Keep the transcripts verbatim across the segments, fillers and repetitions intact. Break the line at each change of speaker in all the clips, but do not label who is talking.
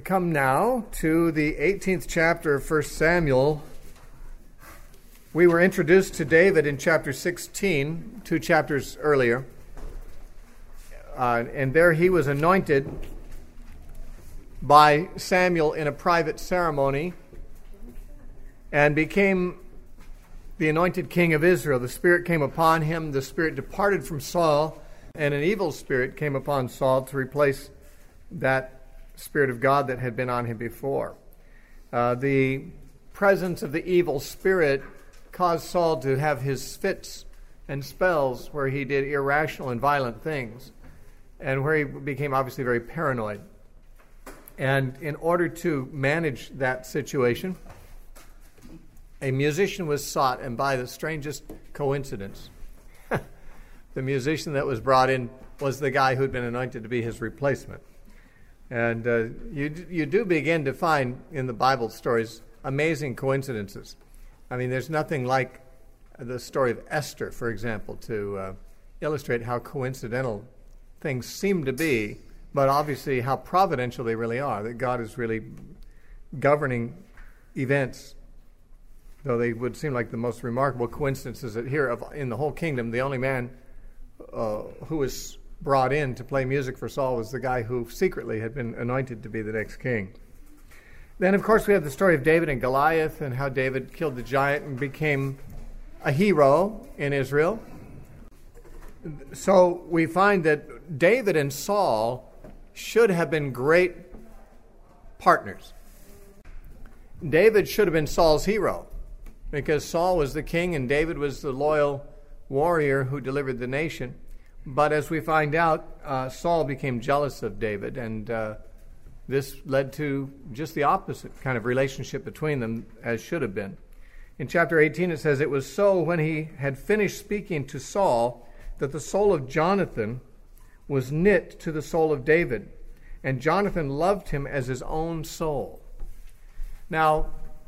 come now to the eighteenth chapter of First Samuel. We were introduced to David in chapter sixteen, two chapters earlier. Uh, and there he was anointed by Samuel in a private ceremony and became the anointed king of Israel. The Spirit came upon him. The Spirit departed from Saul, and an evil spirit came upon Saul to replace that Spirit of God that had been on him before. Uh, the presence of the evil spirit caused Saul to have his fits and spells where he did irrational and violent things, and where he became obviously very paranoid. And in order to manage that situation, a musician was sought, and by the strangest coincidence, the musician that was brought in was the guy who'd been anointed to be his replacement. And uh, you you do begin to find in the Bible stories amazing coincidences. I mean, there's nothing like the story of Esther, for example, to uh, illustrate how coincidental things seem to be, but obviously how providential they really are, that God is really governing events. Though they would seem like the most remarkable coincidences that here of, in the whole kingdom, the only man uh, who was brought in to play music for Saul was the guy who secretly had been anointed to be the next king. Then, of course, we have the story of David and Goliath and how David killed the giant and became a hero in Israel. So we find that David and Saul should have been great partners. David should have been Saul's hero because Saul was the king and David was the loyal warrior who delivered the nation. But as we find out, uh, Saul became jealous of David, and uh, this led to just the opposite kind of relationship between them as should have been. In chapter eighteen it says, "It was so when he had finished speaking to Saul that the soul of Jonathan was knit to the soul of David, and Jonathan loved him as his own soul." Now,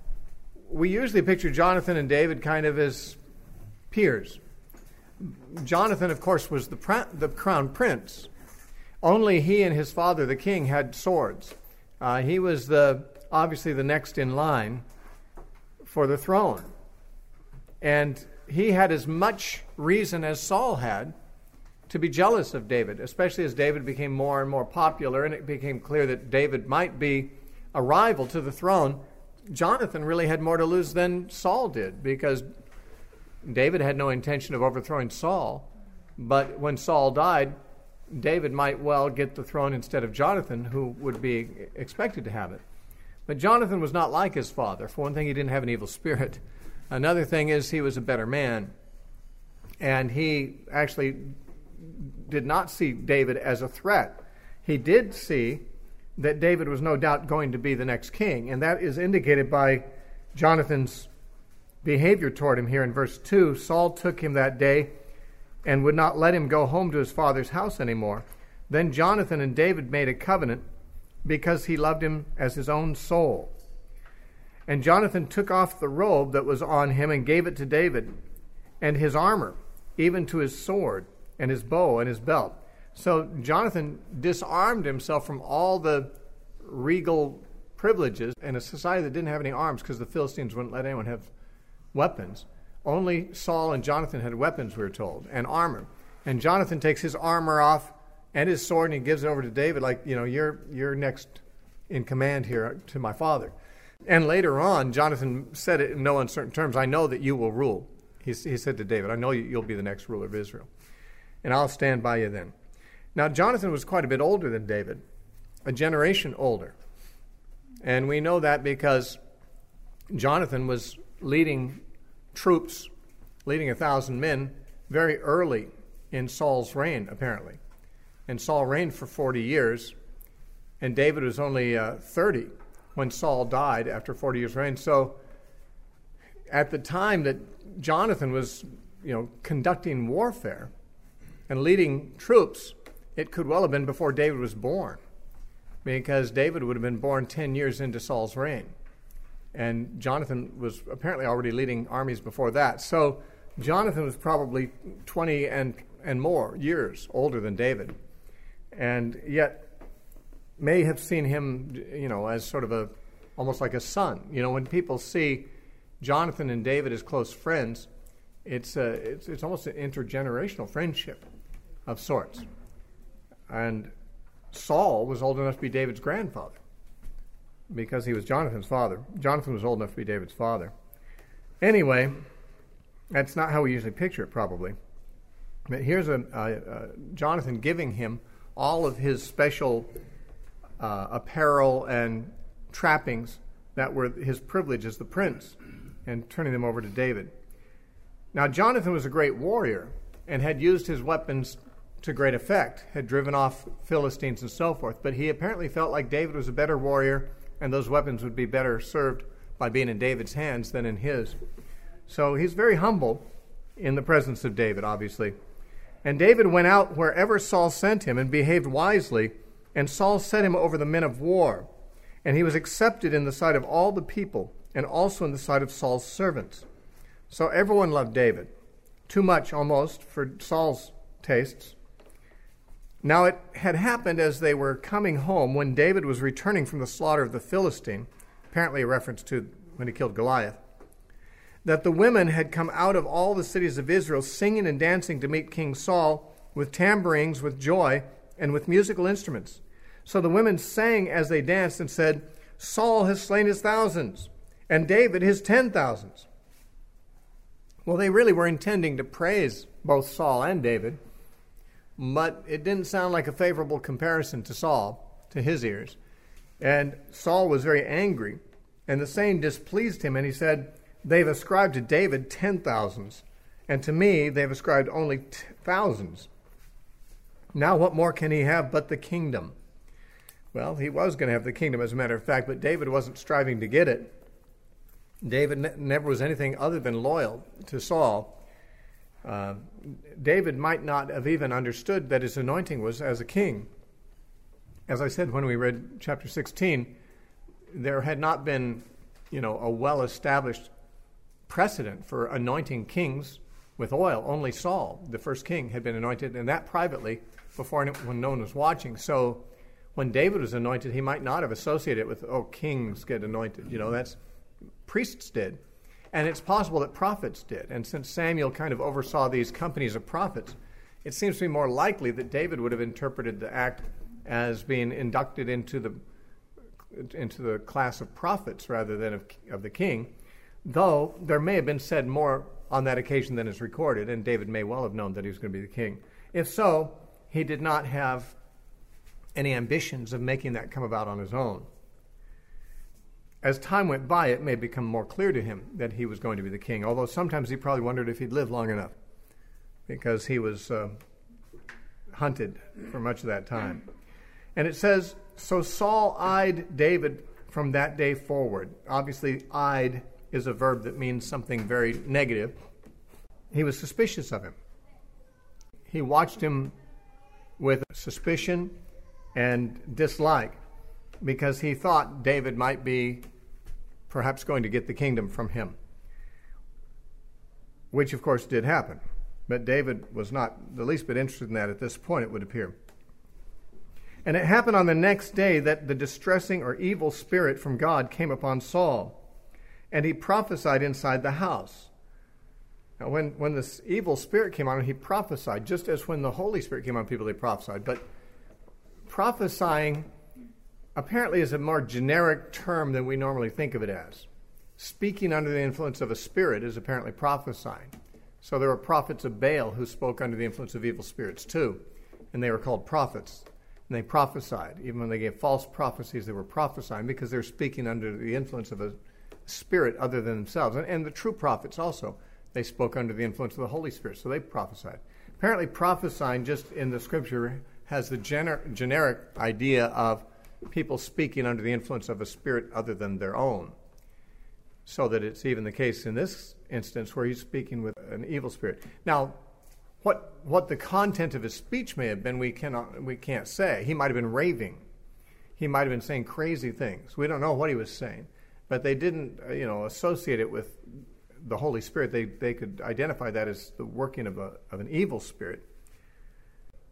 we usually picture Jonathan and David kind of as peers. Jonathan, of course, was the, pra- the crown prince. Only he and his father, the king, had swords. Uh, he was the obviously the next in line for the throne. And he had as much reason as Saul had to be jealous of David, especially as David became more and more popular, and it became clear that David might be a rival to the throne. Jonathan really had more to lose than Saul did, because David had no intention of overthrowing Saul, but when Saul died, David might well get the throne instead of Jonathan, who would be expected to have it. But Jonathan was not like his father. For one thing, he didn't have an evil spirit. Another thing is he was a better man, and he actually did not see David as a threat. He did see that David was no doubt going to be the next king, and that is indicated by Jonathan's behavior toward him here in verse two. "Saul took him that day and would not let him go home to his father's house anymore. Then Jonathan and David made a covenant because he loved him as his own soul. And Jonathan took off the robe that was on him and gave it to David, and his armor, even to his sword and his bow and his belt." So Jonathan disarmed himself from all the regal privileges in a society that didn't have any arms, because the Philistines wouldn't let anyone have weapons. Only Saul and Jonathan had weapons, we're told, and armor. And Jonathan takes his armor off and his sword, and he gives it over to David, like, you know, you're you're next in command here to my father. And later on, Jonathan said it in no uncertain terms, "I know that you will rule." He, he said to David, "I know you'll be the next ruler of Israel, and I'll stand by you then." Now, Jonathan was quite a bit older than David, a generation older. And we know that because Jonathan was leading troops, leading a thousand men, very early in Saul's reign, apparently. And Saul reigned for forty years, and David was only uh, thirty when Saul died after forty years' reign. So at the time that Jonathan was, you know, conducting warfare and leading troops, it could well have been before David was born, because David would have been born ten years into Saul's reign. And Jonathan was apparently already leading armies before that. So Jonathan was probably twenty and, and more years older than David. And yet may have seen him, you know, as sort of a, almost like a son. You know, when people see Jonathan and David as close friends, it's a, it's, it's almost an intergenerational friendship of sorts. And Saul was old enough to be David's grandfather because he was Jonathan's father. Jonathan was old enough to be David's father. Anyway, that's not how we usually picture it, probably. But here's a, a, a Jonathan giving him all of his special uh, apparel and trappings that were his privilege as the prince, and turning them over to David. Now, Jonathan was a great warrior and had used his weapons to great effect, had driven off Philistines and so forth, but he apparently felt like David was a better warrior and those weapons would be better served by being in David's hands than in his. So he's very humble in the presence of David, obviously. And David went out wherever Saul sent him and behaved wisely, and Saul set him over the men of war. And he was accepted in the sight of all the people, and also in the sight of Saul's servants. So everyone loved David, too much almost for Saul's tastes. Now it had happened as they were coming home, when David was returning from the slaughter of the Philistine, apparently a reference to when he killed Goliath, that the women had come out of all the cities of Israel singing and dancing to meet King Saul with tambourines, with joy, and with musical instruments. So the women sang as they danced and said, "Saul has slain his thousands, and David his ten thousands." Well, they really were intending to praise both Saul and David, but it didn't sound like a favorable comparison to Saul, to his ears. And Saul was very angry, and the saying displeased him, and he said, "They've ascribed to David ten thousands, and to me they've ascribed only t- thousands. Now what more can he have but the kingdom?" Well, he was going to have the kingdom, as a matter of fact, but David wasn't striving to get it. David ne- never was anything other than loyal to Saul. Uh, David might not have even understood that his anointing was as a king. As I said when we read chapter sixteen, there had not been, you know, a well-established precedent for anointing kings with oil. Only Saul, the first king, had been anointed, and that privately before when no one was watching. So when David was anointed, he might not have associated it with, oh, kings get anointed. You know, that's priests did. And it's possible that prophets did. And since Samuel kind of oversaw these companies of prophets, it seems to be more likely that David would have interpreted the act as being inducted into the into the class of prophets rather than of, of the king, though there may have been said more on that occasion than is recorded, and David may well have known that he was going to be the king. If so, he did not have any ambitions of making that come about on his own. As time went by, it may become more clear to him that he was going to be the king, although sometimes he probably wondered if he'd live long enough, because he was uh, hunted for much of that time. And it says, so Saul eyed David from that day forward. Obviously, eyed is a verb that means something very negative. He was suspicious of him. He watched him with suspicion and dislike because he thought David might be perhaps going to get the kingdom from him, which of course did happen. But David was not the least bit interested in that at this point, it would appear. And it happened on the next day that the distressing or evil spirit from God came upon Saul, and he prophesied inside the house. Now, when, when this evil spirit came on him, he prophesied, just as when the Holy Spirit came on people, they prophesied. But prophesying apparently is a more generic term than we normally think of it as. Speaking under the influence of a spirit is apparently prophesying. So there were prophets of Baal who spoke under the influence of evil spirits too, and they were called prophets. And they prophesied. Even when they gave false prophecies, they were prophesying because they were speaking under the influence of a spirit other than themselves. And, and the true prophets also, they spoke under the influence of the Holy Spirit, so they prophesied. Apparently prophesying just in the scripture has the gener- generic idea of people speaking under the influence of a spirit other than their own. So that it's even the case in this instance where he's speaking with an evil spirit. Now, What what the content of his speech may have been, we cannot we can't say. He might have been raving. He might have been saying crazy things. We don't know what he was saying, but they didn't, uh, you know, associate it with the Holy Spirit. They they could identify that as the working of a of an evil spirit.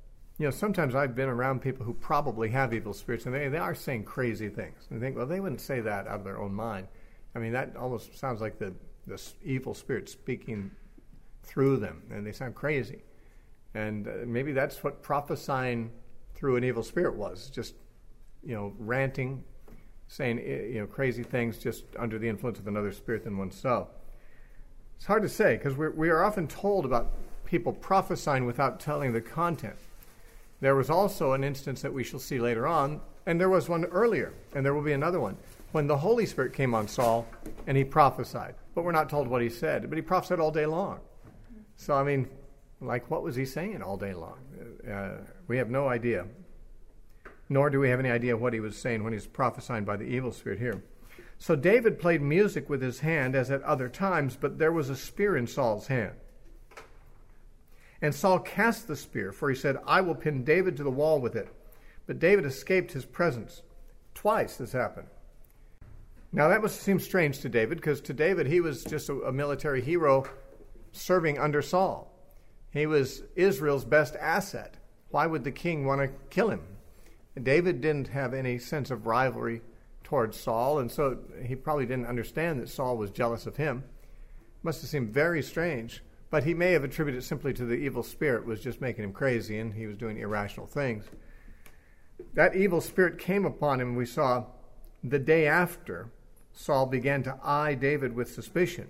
You know, sometimes I've been around people who probably have evil spirits, and they, they are saying crazy things. And I think, well, they wouldn't say that out of their own mind. I mean, that almost sounds like the, the evil spirit speaking through them, and they sound crazy. And uh, maybe that's what prophesying through an evil spirit was, just, you know, ranting, saying, you know, crazy things just under the influence of another spirit than oneself. It's hard to say, because we're, we are often told about people prophesying without telling the content. There was also an instance that we shall see later on, and there was one earlier, and there will be another one, when the Holy Spirit came on Saul, and he prophesied. But we're not told what he said, but he prophesied all day long. So, I mean, like, what was he saying all day long? Uh, we have no idea. Nor do we have any idea what he was saying when he was prophesying by the evil spirit here. So David played music with his hand as at other times, but there was a spear in Saul's hand. And Saul cast the spear, for he said, I will pin David to the wall with it. But David escaped his presence. Twice this happened. Now that must seem strange to David, because to David he was just a, a military hero serving under Saul. He was Israel's best asset. Why would the king want to kill him? David didn't have any sense of rivalry towards Saul, and so he probably didn't understand that Saul was jealous of him. Must have seemed very strange. But he may have attributed it simply to the evil spirit was just making him crazy, and he was doing irrational things. That evil spirit came upon him, we saw, the day after Saul began to eye David with suspicion.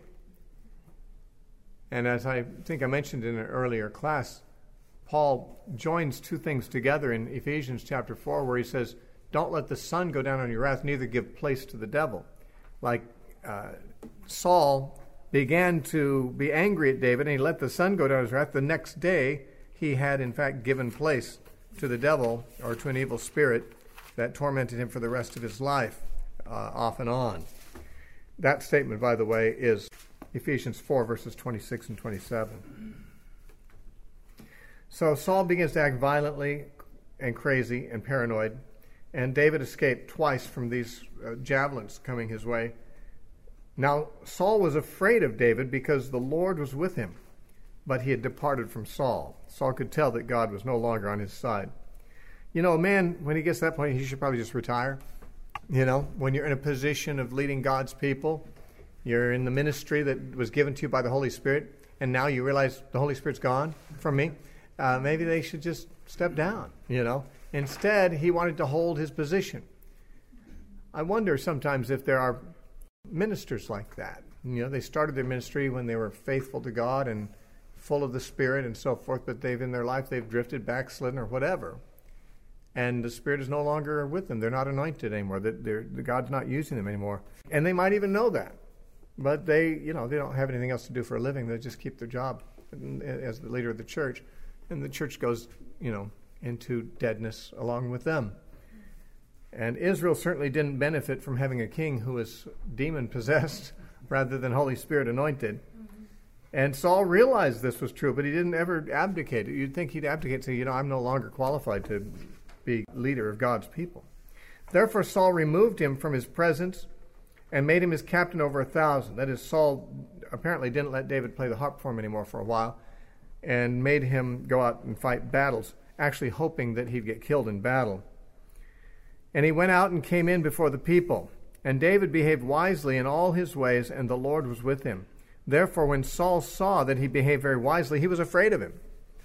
And as I think I mentioned in an earlier class, Paul joins two things together in Ephesians chapter four, where he says, don't let the sun go down on your wrath, neither give place to the devil. Like uh, Saul began to be angry at David, and he let the sun go down his wrath. The next day, he had, in fact, given place to the devil, or to an evil spirit, that tormented him for the rest of his life, uh, off and on. That statement, by the way, is Ephesians four, verses twenty-six and twenty-seven. So Saul begins to act violently and crazy and paranoid, and David escaped twice from these uh, javelins coming his way. Now, Saul was afraid of David because the Lord was with him, but he had departed from Saul. Saul could tell that God was no longer on his side. You know, a man, when he gets to that point, he should probably just retire. You know, when you're in a position of leading God's people, you're in the ministry that was given to you by the Holy Spirit, and now you realize the Holy Spirit's gone from me, uh, maybe they should just step down, you know. Instead, he wanted to hold his position. I wonder sometimes if there are ministers like that. You know, they started their ministry when they were faithful to God and full of the Spirit and so forth, but they've in their life they've drifted, backslidden, or whatever. And the Spirit is no longer with them. They're not anointed anymore. They're, the God's not using them anymore. And they might even know that. But they, you know, they don't have anything else to do for a living. They just keep their job as the leader of the church. And the church goes, you know, into deadness along with them. And Israel certainly didn't benefit from having a king who was demon-possessed rather than Holy Spirit anointed. Mm-hmm. And Saul realized this was true, but he didn't ever abdicate. You'd think he'd abdicate and say, you know, I'm no longer qualified to be leader of God's people. Therefore Saul removed him from his presence and made him his captain over a thousand. That is, Saul apparently didn't let David play the harp for him anymore for a while and made him go out and fight battles, actually hoping that he'd get killed in battle. And he went out and came in before the people. And David behaved wisely in all his ways, and the Lord was with him. Therefore, when Saul saw that he behaved very wisely, he was afraid of him.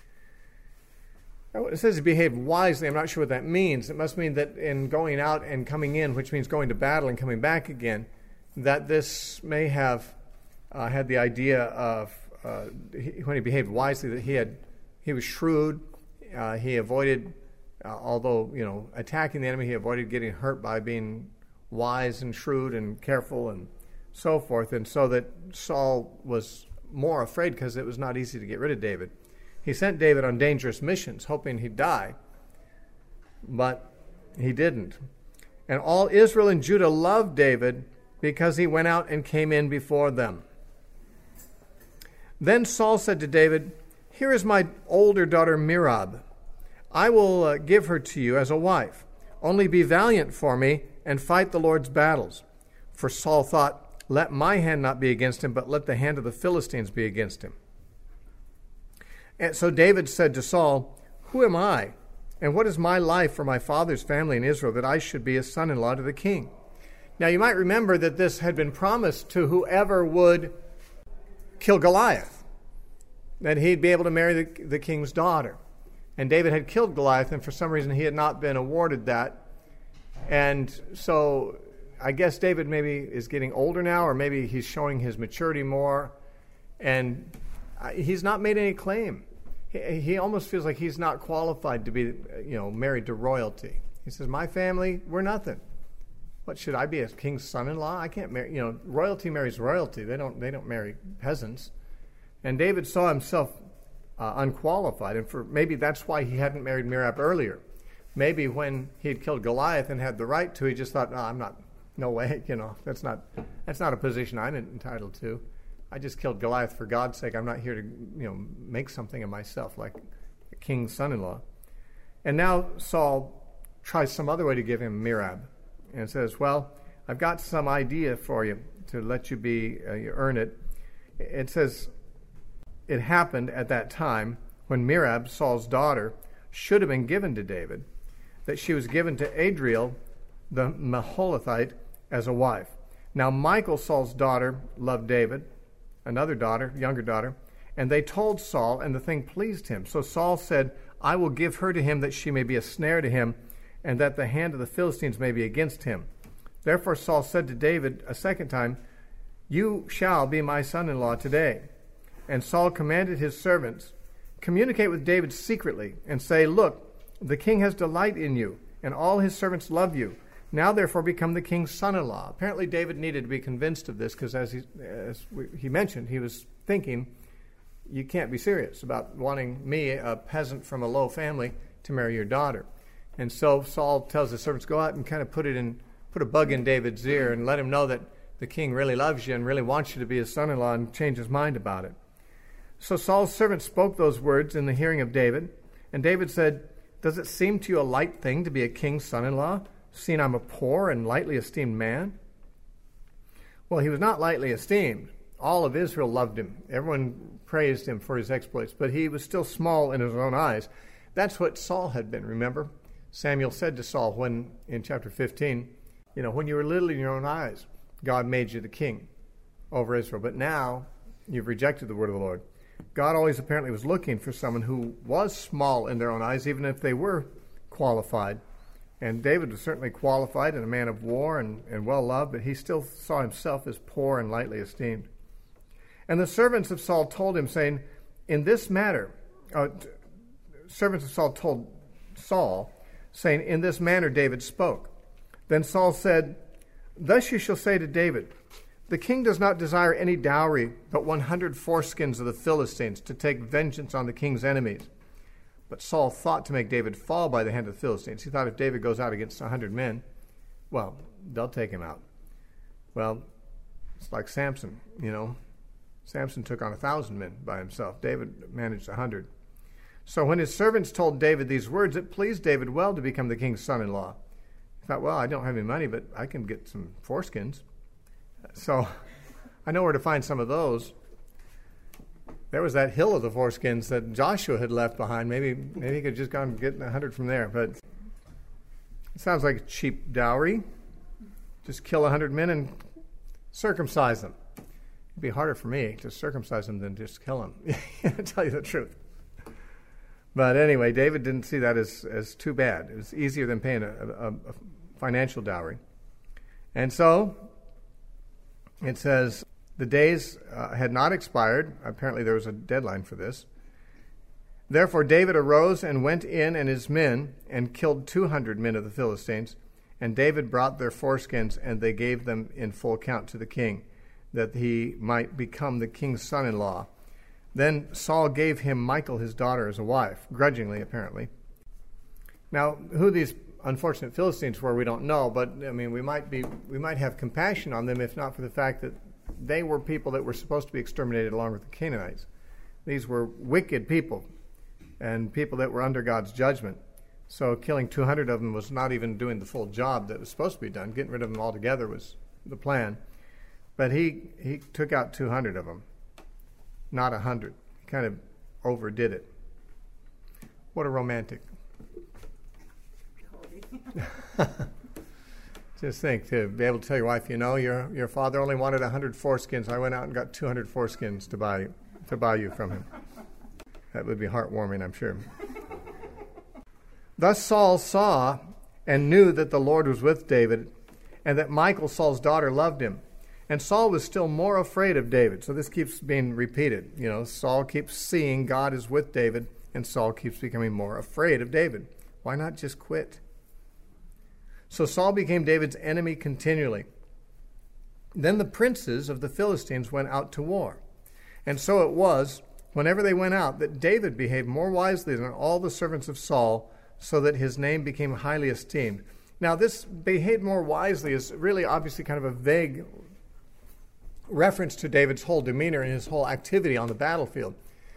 Now, it says he behaved wisely. I'm not sure what that means. It must mean that in going out and coming in, which means going to battle and coming back again, that this may have uh, had the idea of, uh, he, when he behaved wisely, that he had he was shrewd. Uh, he avoided, uh, although, you know, attacking the enemy, he avoided getting hurt by being wise and shrewd and careful and so forth. And so that Saul was more afraid because it was not easy to get rid of David. He sent David on dangerous missions, hoping he'd die, but he didn't. And all Israel and Judah loved David because he went out and came in before them. Then Saul said to David, "Here is my older daughter Merab. I will uh, give her to you as a wife. Only be valiant for me and fight the Lord's battles." For Saul thought, "Let my hand not be against him, but let the hand of the Philistines be against him." And so David said to Saul, "Who am I And what is my life for my father's family in Israel that I should be a son-in-law to the king? Now you might remember that this had been promised to whoever would kill Goliath, that he'd be able to marry the, the king's daughter. And David had killed Goliath, and for some reason he had not been awarded that. And so I guess David maybe is getting older now, or maybe he's showing his maturity more, and he's not made any claim. He, he almost feels like he's not qualified to be, you know, married to royalty. He says, my family, we're nothing. What, should I be a king's son-in-law? I can't marry, you know, royalty marries royalty. They don't, they don't marry peasants. And David saw himself uh, unqualified, and for maybe that's why he hadn't married Merab earlier. Maybe when he had killed Goliath and had the right to, he just thought, no, I'm not, no way, you know, that's not, that's not a position I'm entitled to. I just killed Goliath for God's sake. I'm not here to, you know, make something of myself like a king's son-in-law. And now Saul tries some other way to give him Merab, and says, well, I've got some idea for you to let you be, uh, you earn it. It says, it happened at that time when Merab, Saul's daughter, should have been given to David, that she was given to Adriel, the Meholathite, as a wife. Now Michal, Saul's daughter, loved David, another daughter, younger daughter, and they told Saul, and the thing pleased him. So Saul said, I will give her to him that she may be a snare to him, and that the hand of the Philistines may be against him. Therefore Saul said to David a second time, you shall be my son-in-law today. And Saul commanded his servants, communicate with David secretly, and say, look, the king has delight in you, and all his servants love you. Now, therefore, become the king's son-in-law. Apparently, David needed to be convinced of this, because as he, as we, he mentioned, he was thinking, you can't be serious about wanting me, a peasant from a low family, to marry your daughter. And so Saul tells the servants, go out and kind of put it in, put a bug in David's ear and let him know that the king really loves you and really wants you to be his son-in-law, and change his mind about it. So Saul's servants spoke those words in the hearing of David, and David said, does it seem to you a light thing to be a king's son-in-law, seeing I'm a poor and lightly esteemed man? Well, he was not lightly esteemed. All of Israel loved him. Everyone praised him for his exploits, but he was still small in his own eyes. That's what Saul had been, remember? Samuel said to Saul when, in chapter fifteen, you know, when you were little in your own eyes, God made you the king over Israel. But now you've rejected the word of the Lord. God always apparently was looking for someone who was small in their own eyes, even if they were qualified. And David was certainly qualified and a man of war and, and well-loved, but he still saw himself as poor and lightly esteemed. And the servants of Saul told him, saying, in this matter, uh, t- servants of Saul told Saul, saying, in this manner David spoke. Then Saul said, thus you shall say to David, the king does not desire any dowry, but one hundred foreskins of the Philistines to take vengeance on the king's enemies. But Saul thought to make David fall by the hand of the Philistines. He thought if David goes out against a hundred men, well, they'll take him out. Well, it's like Samson, you know. Samson took on a thousand men by himself. David managed a hundred. So when his servants told David these words, it pleased David well to become the king's son-in-law. He thought, well, I don't have any money, but I can get some foreskins. So I know where to find some of those. There was that hill of the foreskins that Joshua had left behind. Maybe maybe he could just go and get a hundred from there. But it sounds like a cheap dowry. Just kill a hundred men and circumcise them. It'd be harder for me to circumcise them than just kill them, to tell you the truth. But anyway, David didn't see that as, as too bad. It was easier than paying a, a, a financial dowry. And so it says, the days uh, had not expired. Apparently there was a deadline for this. Therefore David arose and went in and his men and killed two hundred men of the Philistines. And David brought their foreskins, and they gave them in full count to the king, that he might become the king's son-in-law. Then Saul gave him Michal, his daughter, as a wife, grudgingly apparently. Now, who these unfortunate Philistines were, we don't know, but I mean, we might be, we might have compassion on them if not for the fact that they were people that were supposed to be exterminated along with the Canaanites. These were wicked people and people that were under God's judgment. So killing two hundred of them was not even doing the full job that was supposed to be done. Getting rid of them altogether was the plan. But he, he took out two hundred of them, not one hundred. He kind of overdid it. What a romantic. Just think, to be able to tell your wife, you know, your your father only wanted one hundred foreskins. I went out and got two hundred foreskins to buy to buy you from him. That would be heartwarming, I'm sure. Thus Saul saw and knew that the Lord was with David, and that Michal, Saul's daughter, loved him. And Saul was still more afraid of David. So this keeps being repeated. You know, Saul keeps seeing God is with David, and Saul keeps becoming more afraid of David. Why not just quit? So Saul became David's enemy continually. Then the princes of the Philistines went out to war. And so it was, whenever they went out, that David behaved more wisely than all the servants of Saul, so that his name became highly esteemed. Now, this behaved more wisely is really obviously kind of a vague reference to David's whole demeanor and his whole activity on the battlefield.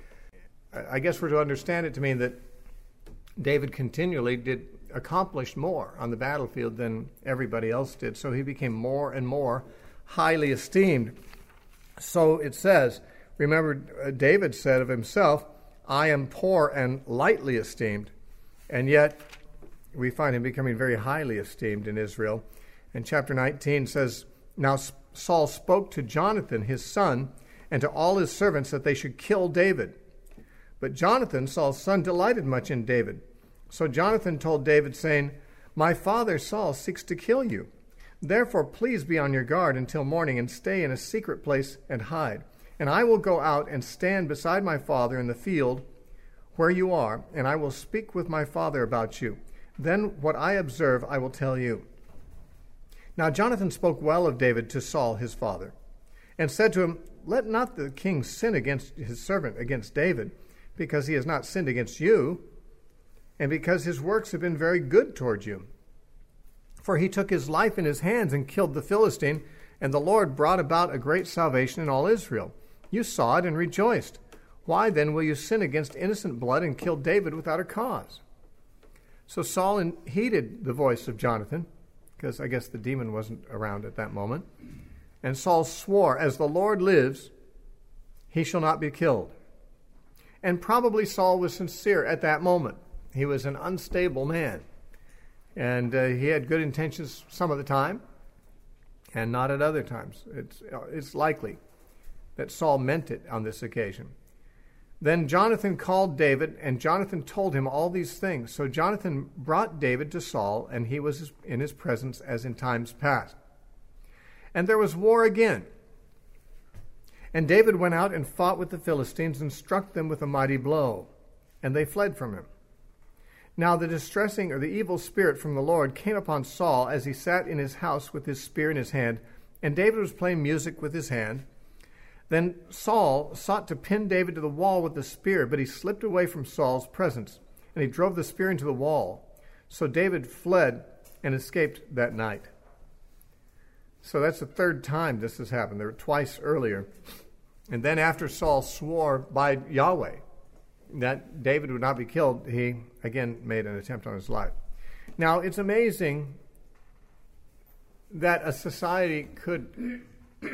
I guess we're to understand it to mean that David continually did accomplish more on the battlefield than everybody else did, so he became more and more highly esteemed. So it says, remember, uh, David said of himself, I am poor and lightly esteemed, and yet we find him becoming very highly esteemed in Israel. And chapter nineteen says, Now Saul spoke to Jonathan, his son, and to all his servants that they should kill David. But Jonathan, Saul's son, delighted much in David. So Jonathan told David, saying, My father Saul seeks to kill you. Therefore, please be on your guard until morning, and stay in a secret place and hide. And I will go out and stand beside my father in the field where you are, and I will speak with my father about you. Then what I observe I will tell you. Now Jonathan spoke well of David to Saul his father, and said to him, Let not the king sin against his servant, against David, because he has not sinned against you, and because his works have been very good toward you. For he took his life in his hands and killed the Philistine, and the Lord brought about a great salvation in all Israel. You saw it and rejoiced. Why then will you sin against innocent blood and kill David without a cause? So Saul heeded the voice of Jonathan, because I guess the demon wasn't around at that moment. And Saul swore, As the Lord lives, he shall not be killed. And probably Saul was sincere at that moment. He was an unstable man. And uh, he had good intentions some of the time, and not at other times. It's, it's likely that Saul meant it on this occasion. Then Jonathan called David, and Jonathan told him all these things. So Jonathan brought David to Saul, and he was in his presence as in times past. And there was war again. And David went out and fought with the Philistines and struck them with a mighty blow, and they fled from him. Now the distressing or the evil spirit from the Lord came upon Saul as he sat in his house with his spear in his hand, and David was playing music with his hand. Then Saul sought to pin David to the wall with the spear, but he slipped away from Saul's presence, and he drove the spear into the wall. So David fled and escaped that night. So that's the third time this has happened. There were twice earlier. And then after Saul swore by Yahweh that David would not be killed, he again made an attempt on his life. Now, it's amazing that a society could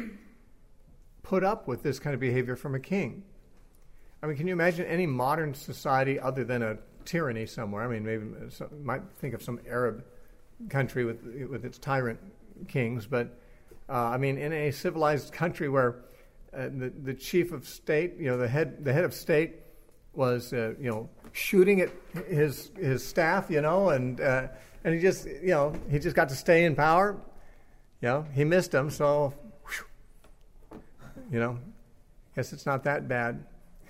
put up with this kind of behavior from a king. I mean, can you imagine any modern society other than a tyranny somewhere? I mean, maybe some, might think of some Arab country with with its tyrant kings, but uh, I mean, in a civilized country where uh, the the chief of state, you know, the head the head of state was uh, you know shooting at his his staff, you know, and uh, and he just you know he just got to stay in power. You know, he missed him, so whew, you know, guess it's not that bad.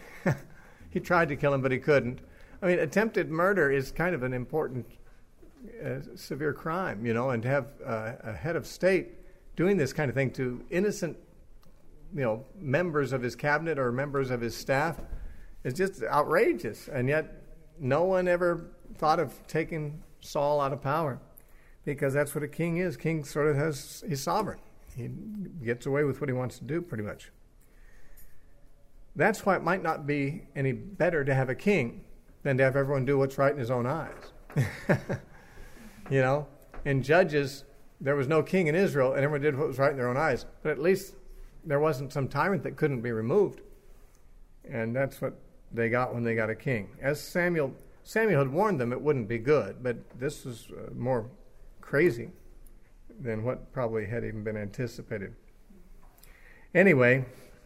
He tried to kill him, but he couldn't. I mean, attempted murder is kind of an important, uh, severe crime, you know, and to have uh, a head of state doing this kind of thing to innocent, you know, members of his cabinet or members of his staff is just outrageous. And yet no one ever thought of taking Saul out of power, because that's what a king is. King sort of has, he's sovereign. He gets away with what he wants to do, pretty much. That's why it might not be any better to have a king than to have everyone do what's right in his own eyes. You know, in Judges, there was no king in Israel, and everyone did what was right in their own eyes. But at least there wasn't some tyrant that couldn't be removed. And that's what they got when they got a king. As Samuel Samuel had warned them it wouldn't be good, but this was uh, more crazy than what probably had even been anticipated. Anyway,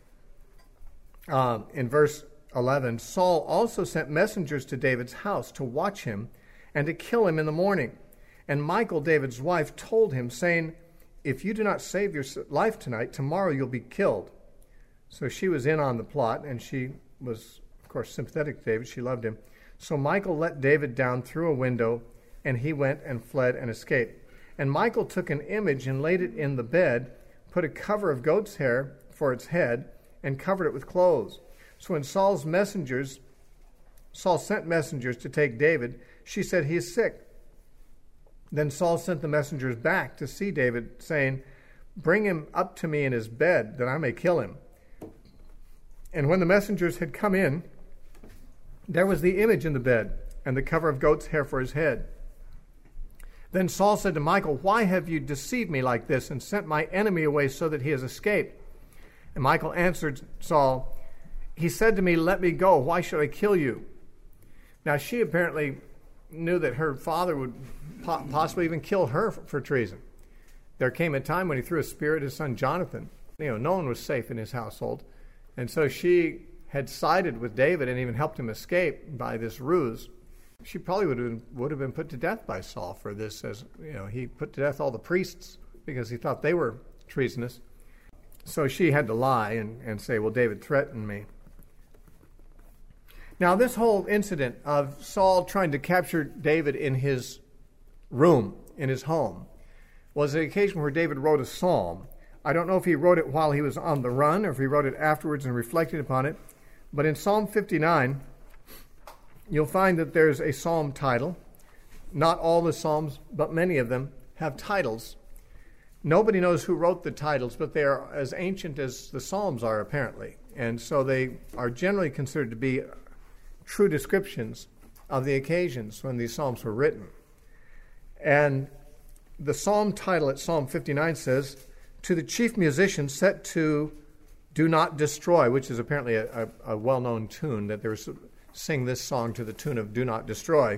um, in verse eleven, Saul also sent messengers to David's house to watch him and to kill him in the morning. And Michal, David's wife, told him, saying, if you do not save your life tonight, tomorrow you'll be killed. So she was in on the plot, and she was, of course, sympathetic to David. She loved him. So Michal let David down through a window, and he went and fled and escaped. And Michal took an image and laid it in the bed, put a cover of goat's hair for its head, and covered it with clothes. So when Saul's messengers, Saul sent messengers to take David, she said, he is sick. Then Saul sent the messengers back to see David, saying, bring him up to me in his bed, that I may kill him. And when the messengers had come in, there was the image in the bed, and the cover of goat's hair for his head. Then Saul said to Michal, why have you deceived me like this, and sent my enemy away so that he has escaped? And Michal answered Saul, he said to me, let me go, why should I kill you? Now she apparently knew that her father would po- possibly even kill her for, for treason. There came a time when he threw a spear at his son Jonathan. You know, no one was safe in his household. And so she had sided with David and even helped him escape by this ruse. She probably would have been, would have been put to death by Saul for this, as you know, he put to death all the priests because he thought they were treasonous. So she had to lie and, and say, well, David threatened me. Now, this whole incident of Saul trying to capture David in his room, in his home, was an occasion where David wrote a psalm. I don't know if he wrote it while he was on the run or if he wrote it afterwards and reflected upon it. But in Psalm fifty-nine, you'll find that there's a psalm title. Not all the psalms, but many of them have titles. Nobody knows who wrote the titles, but they are as ancient as the psalms are, apparently. And so they are generally considered to be true descriptions of the occasions when these psalms were written. And the psalm title at Psalm fifty-nine says, to the chief musician set to Do Not Destroy, which is apparently a, a, a well-known tune, that they were sing this song to the tune of Do Not Destroy.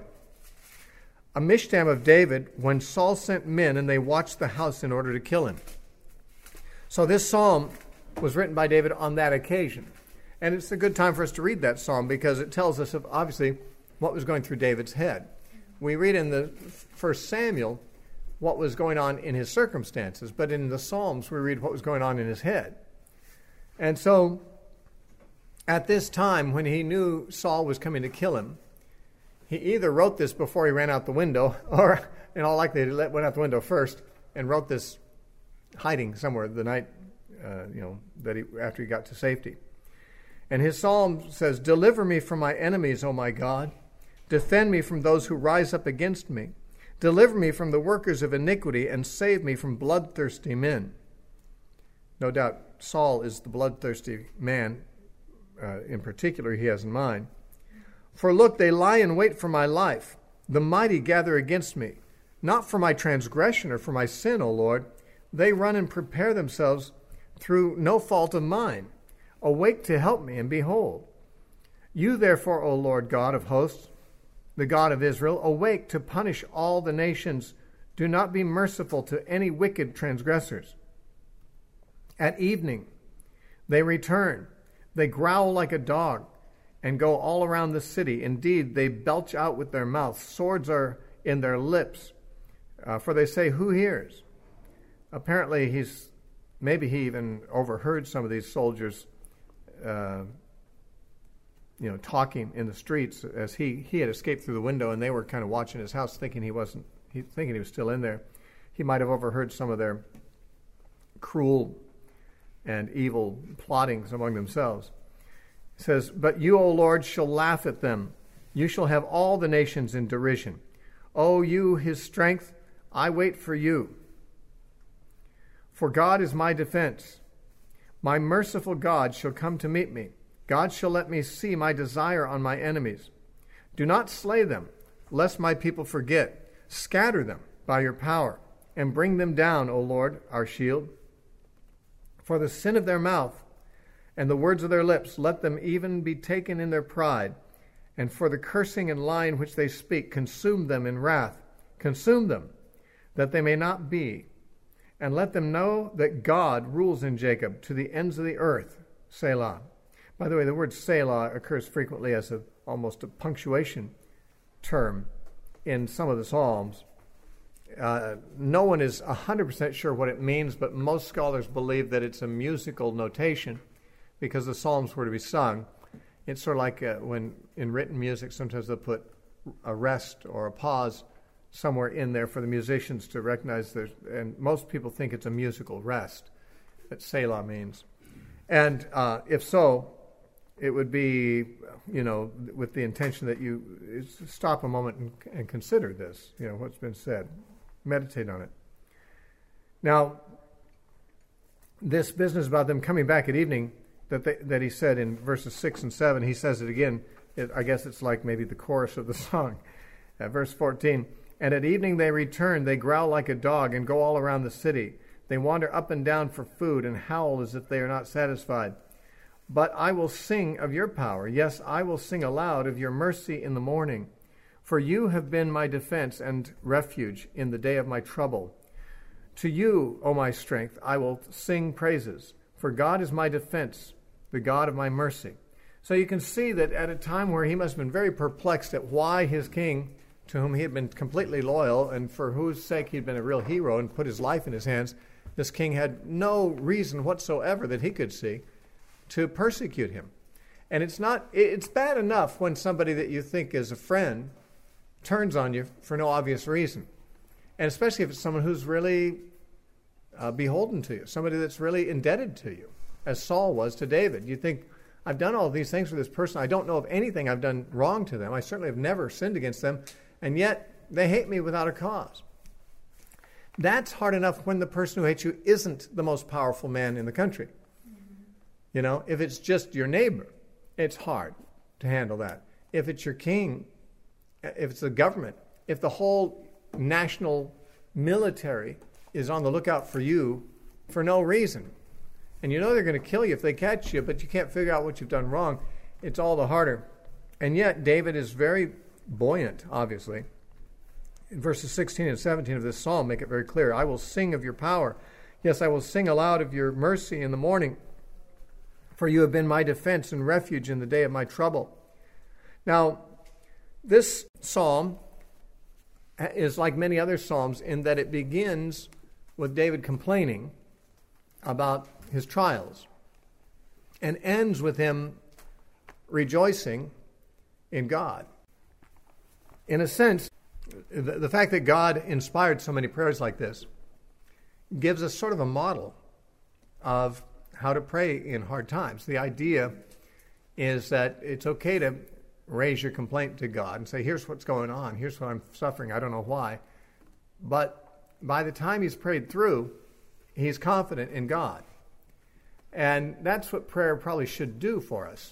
A Mishtam of David, when Saul sent men and they watched the house in order to kill him. So this psalm was written by David on that occasion. And it's a good time for us to read that psalm because it tells us of, obviously, what was going through David's head. We read in the First Samuel what was going on in his circumstances, but in the Psalms we read what was going on in his head. And so, at this time, when he knew Saul was coming to kill him, he either wrote this before he ran out the window, or in all likelihood, he went out the window first and wrote this hiding somewhere the night, uh, you know, that he, after he got to safety. And his psalm says, deliver me from my enemies, O my God. Defend me from those who rise up against me. Deliver me from the workers of iniquity and save me from bloodthirsty men. No doubt Saul is the bloodthirsty man uh, in particular he has in mind. For look, they lie in wait for my life. The mighty gather against me. Not for my transgression or for my sin, O Lord. They run and prepare themselves through no fault of mine. Awake to help me, and behold. You therefore, O Lord God of hosts, the God of Israel, awake to punish all the nations. Do not be merciful to any wicked transgressors. At evening they return. They growl like a dog and go all around the city. Indeed, they belch out with their mouths. Swords are in their lips, uh, for they say, who hears? Apparently, he's maybe he even overheard some of these soldiers uh, you know, talking in the streets as he, he had escaped through the window and they were kind of watching his house thinking he wasn't, he, thinking he was still in there. He might have overheard some of their cruel and evil plottings among themselves. It says, but you, O Lord, shall laugh at them. You shall have all the nations in derision. O you, his strength, I wait for you. For God is my defense. My merciful God shall come to meet me. God shall let me see my desire on my enemies. Do not slay them, lest my people forget. Scatter them by your power, and bring them down, O Lord, our shield. For the sin of their mouth and the words of their lips, let them even be taken in their pride, And for the cursing and lying which they speak, consume them in wrath. Consume them, that they may not be. And let them know that God rules in Jacob to the ends of the earth. Selah. By the way, the word Selah occurs frequently as a, almost a punctuation term in some of the Psalms. Uh, no one is one hundred percent sure what it means, but most scholars believe that it's a musical notation because the Psalms were to be sung. It's sort of like uh, when in written music, sometimes they'll put a rest or a pause somewhere in there for the musicians to recognize there's, and most people think it's a musical rest that Selah means. And uh, if so, it would be, you know, with the intention that you stop a moment and, and consider this, you know, what's been said. Meditate on it. Now, this business about them coming back at evening that they, that he said in verses six and seven, he says it again. It, I guess it's like maybe the chorus of the song. At verse fourteen, and at evening they return, they growl like a dog and go all around the city. They wander up and down for food and howl as if they are not satisfied. But I will sing of your power. Yes, I will sing aloud of your mercy in the morning. For you have been my defense and refuge in the day of my trouble. To you, O my strength, I will sing praises. For God is my defense, the God of my mercy. So you can see that at a time where he must have been very perplexed at why his king, to whom he had been completely loyal and for whose sake he'd been a real hero and put his life in his hands, this king had no reason whatsoever that he could see to persecute him. And it's not, it's bad enough when somebody that you think is a friend turns on you for no obvious reason. And especially if it's someone who's really uh, beholden to you, somebody that's really indebted to you, as Saul was to David. You think, I've done all these things for this person. I don't know of anything I've done wrong to them. I certainly have never sinned against them. And yet they hate me without a cause. That's hard enough when the person who hates you isn't the most powerful man in the country. You know, if it's just your neighbor, it's hard to handle that. If it's your king, if it's the government, if the whole national military is on the lookout for you for no reason, and you know they're going to kill you if they catch you, but you can't figure out what you've done wrong, it's all the harder. And yet David is very buoyant, obviously. In verses sixteen and seventeen of this psalm make it very clear. I will sing of your power. Yes, I will sing aloud of your mercy in the morning. For you have been my defense and refuge in the day of my trouble. Now, this psalm is like many other psalms in that it begins with David complaining about his trials and ends with him rejoicing in God. In a sense, the, the fact that God inspired so many prayers like this gives us sort of a model of how to pray in hard times. The idea is that it's okay to raise your complaint to God and say, here's what's going on, here's what I'm suffering, I don't know why. But by the time he's prayed through, he's confident in God. And that's what prayer probably should do for us.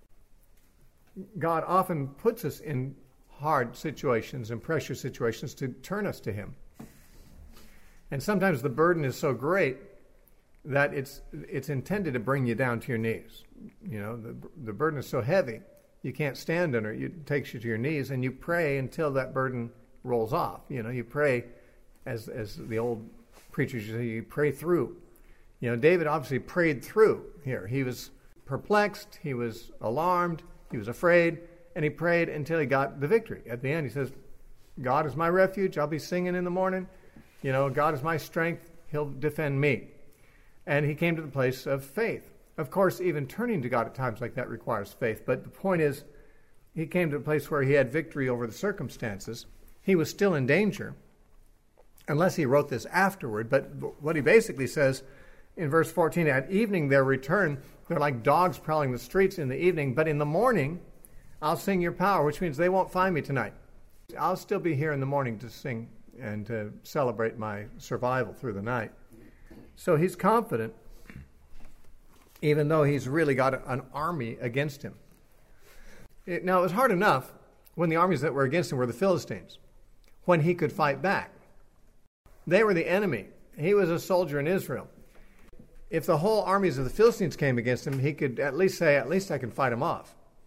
God often puts us in hard situations and pressure situations to turn us to him. And sometimes the burden is so great that it's it's intended to bring you down to your knees. You know, the the burden is so heavy, you can't stand under it. It takes you to your knees, and you pray until that burden rolls off. You know, you pray, as as the old preachers say, you pray through. You know, David obviously prayed through here. He was perplexed, he was alarmed, he was afraid, and he prayed until he got the victory. At the end, he says, God is my refuge, I'll be singing in the morning. You know, God is my strength, he'll defend me. And he came to the place of faith. Of course, even turning to God at times like that requires faith. But the point is, he came to a place where he had victory over the circumstances. He was still in danger, unless he wrote this afterward. But what he basically says in verse fourteen, at evening their return, they're like dogs prowling the streets in the evening, but in the morning I'll sing your power, which means they won't find me tonight. I'll still be here in the morning to sing and to celebrate my survival through the night. So he's confident, even though he's really got an army against him. It, now, it was hard enough when the armies that were against him were the Philistines, when he could fight back. They were the enemy. He was a soldier in Israel. If the whole armies of the Philistines came against him, he could at least say, at least I can fight them off.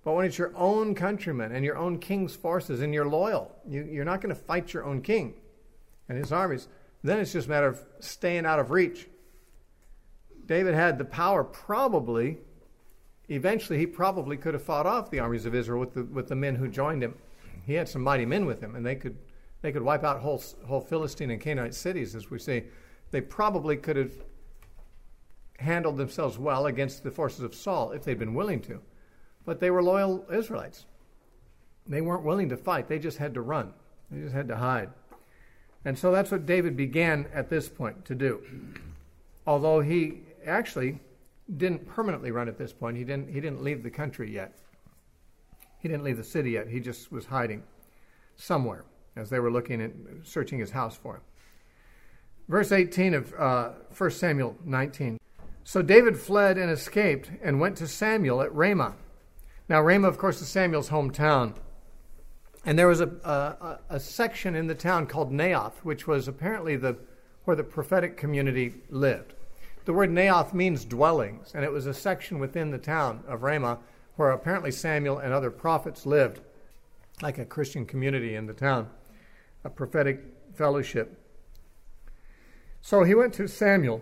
But when it's your own countrymen and your own king's forces and you're loyal, you, you're not going to fight your own king and his armies, then it's just a matter of staying out of reach. David had the power probably, eventually he probably could have fought off the armies of Israel with the, with the men who joined him. He had some mighty men with him, and they could they could wipe out whole, whole Philistine and Canaanite cities, as we see. They probably could have handled themselves well against the forces of Saul if they'd been willing to. But they were loyal Israelites. They weren't willing to fight. They just had to run. They just had to hide. And so that's what David began at this point to do. Although he actually didn't permanently run at this point. He didn't, he didn't leave the country yet. He didn't leave the city yet. He just was hiding somewhere as they were looking at searching his house for him. Verse eighteen of uh, First Samuel nineteen. So David fled and escaped and went to Samuel at Ramah. Now Ramah, of course, is Samuel's hometown. And there was a, a, a section in the town called Naioth, which was apparently the where the prophetic community lived. The word Naioth means dwellings, and it was a section within the town of Ramah where apparently Samuel and other prophets lived, like a Christian community in the town, a prophetic fellowship. So he went to Samuel.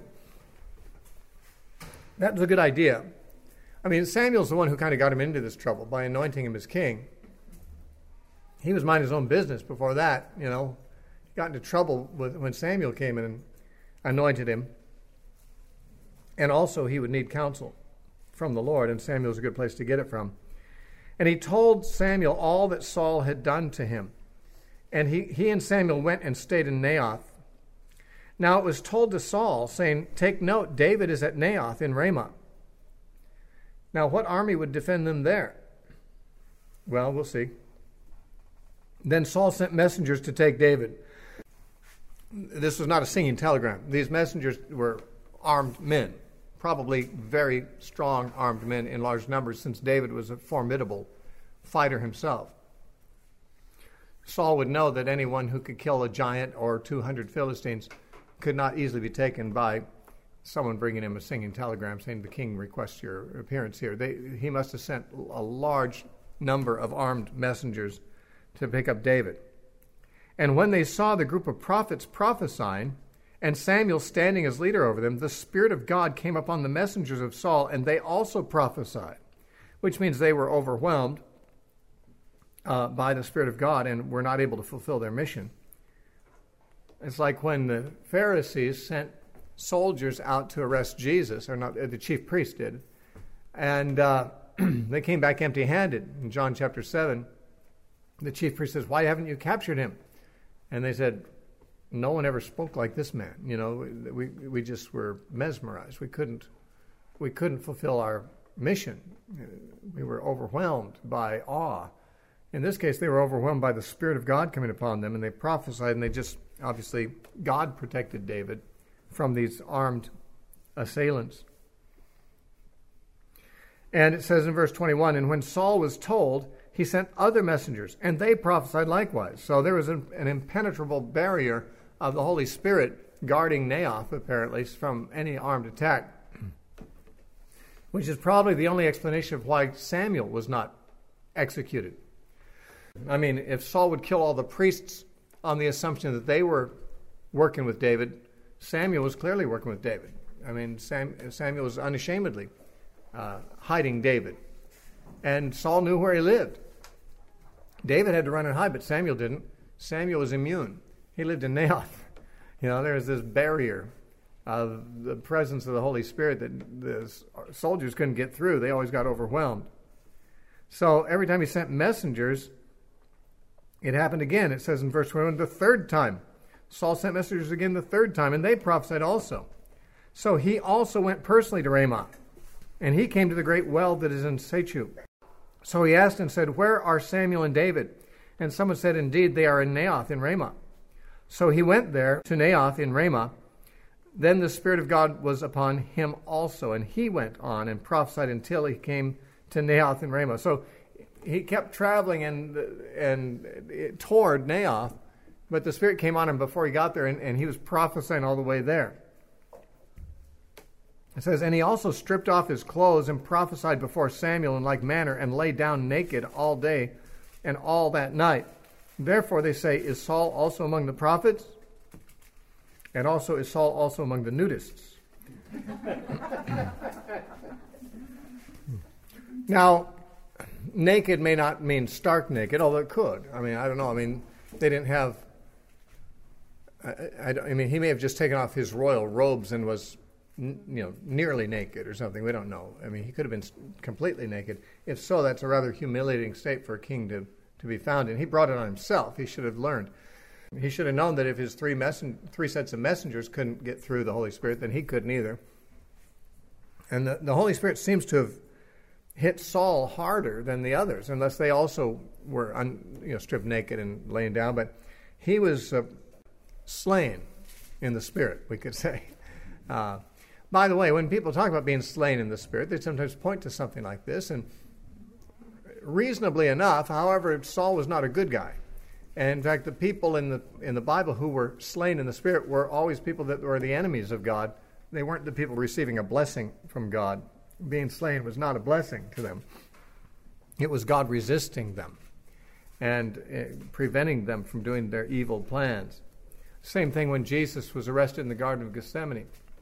That was a good idea. I mean, Samuel's the one who kind of got him into this trouble by anointing him as king. He was minding his own business before that, you know. He got into trouble with, when Samuel came in and anointed him. And also he would need counsel from the Lord, and Samuel's a good place to get it from. And he told Samuel all that Saul had done to him. And he, he and Samuel went and stayed in Naioth. Now it was told to Saul, saying, "Take note, David is at Naioth in Ramah." Now what army would defend them there? Well, we'll see. Then Saul sent messengers to take David. This was not a singing telegram. These messengers were armed men, probably very strong armed men in large numbers, since David was a formidable fighter himself. Saul would know that anyone who could kill a giant or two hundred Philistines could not easily be taken by someone bringing him a singing telegram saying the king requests your appearance here. They, he must have sent a large number of armed messengers to pick up David. And when they saw the group of prophets prophesying, and Samuel standing as leader over them, the Spirit of God came upon the messengers of Saul, and they also prophesied, which means they were overwhelmed uh, by the Spirit of God and were not able to fulfill their mission. It's like when the Pharisees sent soldiers out to arrest Jesus, or not, the chief priest did, and uh, they came back empty-handed. In John chapter seven, the chief priest says, "Why haven't you captured him?" And they said, "No one ever spoke like this man. You know, we we just were mesmerized. We couldn't we couldn't fulfill our mission. We were overwhelmed by awe." In this case, they were overwhelmed by the Spirit of God coming upon them, and they prophesied, and they just, obviously, God protected David from these armed assailants. And it says in verse twenty-one, "And when Saul was told, he sent other messengers, and they prophesied likewise." So there was an, an impenetrable barrier of the Holy Spirit guarding Naioth, apparently, from any armed attack, which is probably the only explanation of why Samuel was not executed. I mean, if Saul would kill all the priests on the assumption that they were working with David, Samuel was clearly working with David. I mean, Sam, Samuel was unashamedly uh, hiding David. And Saul knew where he lived. David had to run and hide, but Samuel didn't. Samuel was immune. He lived in Naioth. You know, there was this barrier of the presence of the Holy Spirit that the soldiers couldn't get through. They always got overwhelmed. So every time he sent messengers, it happened again. It says in verse twenty-one, the third time. Saul sent messengers again the third time, and they prophesied also. So he also went personally to Ramah, and he came to the great well that is in Sechu. So he asked and said, "Where are Samuel and David?" And someone said, "Indeed, they are in Naioth in Ramah." So he went there to Naioth in Ramah. Then the Spirit of God was upon him also, and he went on and prophesied until he came to Naioth in Ramah. So he kept traveling and and toward Naioth, but the Spirit came on him before he got there, and, and he was prophesying all the way there. It says, and he also stripped off his clothes and prophesied before Samuel in like manner and lay down naked all day and all that night. Therefore they say, is Saul also among the prophets? And also, is Saul also among the nudists? Now, naked may not mean stark naked, although it could. I mean, I don't know. I mean, they didn't have... I, I, I mean, he may have just taken off his royal robes and was... you know, nearly naked or something. We don't know. I mean, he could have been completely naked. If so, that's a rather humiliating state for a king to, to be found in. He brought it on himself. He should have learned. He should have known that if his three messen- three sets of messengers couldn't get through the Holy Spirit, then he couldn't either. And the, the Holy Spirit seems to have hit Saul harder than the others, unless they also were un, you know, stripped naked and laying down. But he was uh, slain in the Spirit, we could say. Uh, By the way, when people talk about being slain in the Spirit, they sometimes point to something like this. And reasonably enough, however, Saul was not a good guy. And in fact, the people in the in the Bible who were slain in the Spirit were always people that were the enemies of God. They weren't the people receiving a blessing from God. Being slain was not a blessing to them. It was God resisting them and uh, preventing them from doing their evil plans. Same thing when Jesus was arrested in the Garden of Gethsemane.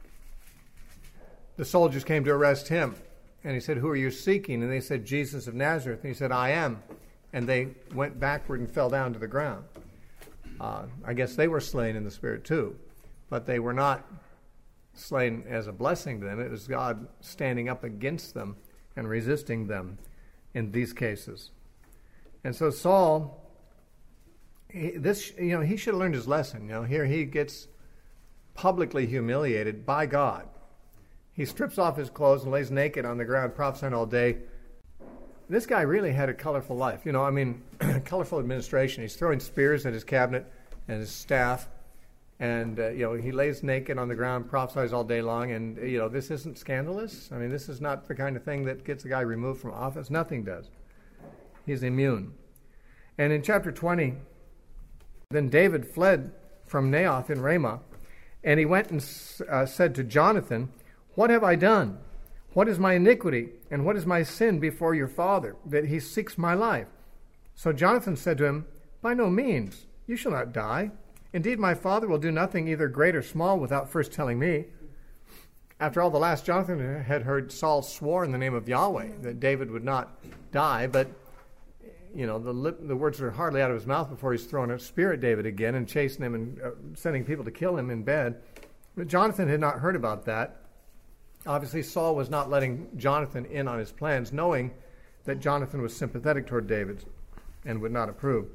The soldiers came to arrest him, and he said, who are you seeking? And they said, Jesus of Nazareth. And he said, I am. And they went backward and fell down to the ground. Uh, I guess they were slain in the Spirit too, but they were not slain as a blessing to them. It was God standing up against them and resisting them in these cases. And so Saul, he, this you know, he should have learned his lesson. You know, here he gets publicly humiliated by God. He strips off his clothes and lays naked on the ground, prophesying all day. This guy really had a colorful life. You know, I mean, colorful administration. He's throwing spears at his cabinet and his staff. And, uh, you know, he lays naked on the ground, prophesies all day long. And, you know, this isn't scandalous. I mean, this is not the kind of thing that gets a guy removed from office. Nothing does. He's immune. And in chapter twenty, then David fled from Naioth in Ramah. And he went and uh, said to Jonathan, what have I done? What is my iniquity, and what is my sin before your father, that he seeks my life? So Jonathan said to him, by no means, you shall not die. Indeed, my father will do nothing either great or small without first telling me. After all, the last Jonathan had heard Saul swore in the name of Yahweh that David would not die, but you know the lip, the words are hardly out of his mouth before he's throwing a spear at David again and chasing him and uh, sending people to kill him in bed. But Jonathan had not heard about that. Obviously, Saul was not letting Jonathan in on his plans, knowing that Jonathan was sympathetic toward David and would not approve.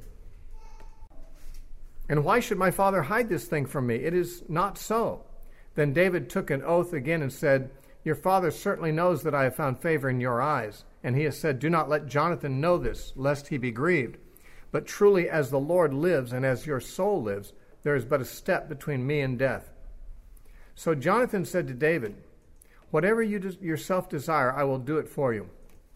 And why should my father hide this thing from me? It is not so. Then David took an oath again and said, your father certainly knows that I have found favor in your eyes. And he has said, do not let Jonathan know this, lest he be grieved. But truly, as the Lord lives and as your soul lives, there is but a step between me and death. So Jonathan said to David, whatever you des- yourself desire, I will do it for you.